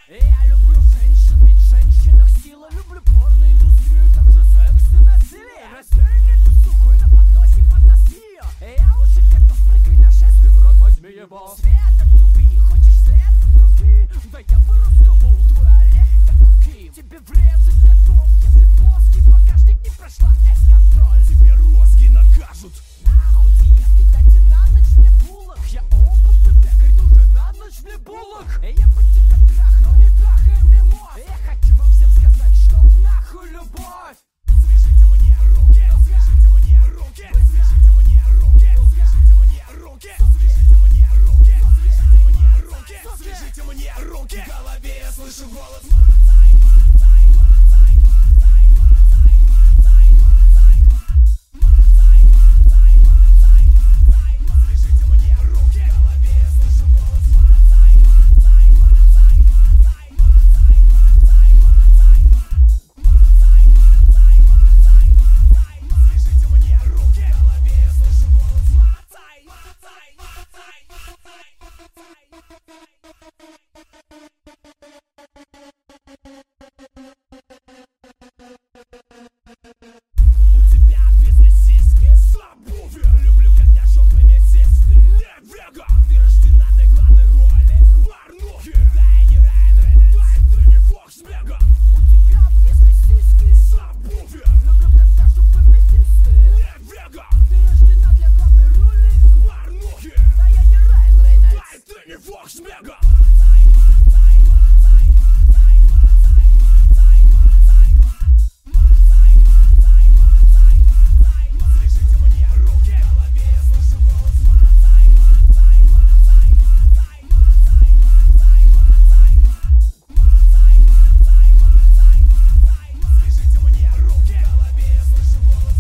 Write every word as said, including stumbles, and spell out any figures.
Я люблю женщин, ведь в женщинах сила. Люблю порноиндустрию, также секс и насилие. Раздельни эту суку и на подносе подноси ее. Я уже готов, прыгай на шест, и в рот возьми его. Свет как тупи, хочешь след от руки? Да я бы расколол твой орех как куки. Тебе врезать готов, если плоский багажник не прошла эс-контроль. Тебе розги накажут. Нахуй тебе, дайте на ночь мне булок. Я опытный пекарь, ну ты на ночь мне булок. Я бы тебя трахнул, не трахай мне мозг. Я хочу вам всем сказать, что нахуй любовь. Свяжите мне руки, свяжите мне руки, свяжите мне руки, свяжите мне руки, свяжите мне руки, свяжите мне руки, свяжите мне руки. В голове я слышу голос. Мотай, мотай, мотай, мотай, мотай, мотай, мотай, мотай, мотай, мотай, мотай. Свяжите мне руки. В голове я слышу голос. Мотай, мотай, мотай, мотай, мотай, мотай, мотай, мотай, мотай, мотай, мотай. Свяжите мне руки. В голове я слышу голос. Мотай, мотай, мотай, мотай, мотай, мотай. У тебя обвисли сиськи, сабуви. Люблю, когда жопами сиськи. Не вега. Ты рождена для главной роли в порнухе. Да я не Райан Рейнольдс, да ты не Фокс Меган. У тебя обвисли сиськи, Сабуви. люблю, когда жопами сиськи. Не вега. Ты рождена для главной роли В порнухе. да я не Райан Да Рейнольдс. ты не Фокс Меган. Мотай, мотай, мотай, мотай, мотай, мотай, мотай, мотай, мотай, мотай, мотай. Свяжите мне руки. В голове я слышу голос. Мотай, мотай, мотай, мотай, мотай, мотай, мотай, мотай, мотай, мотай, мотай. Свяжите мне руки. В голове я слышу голос.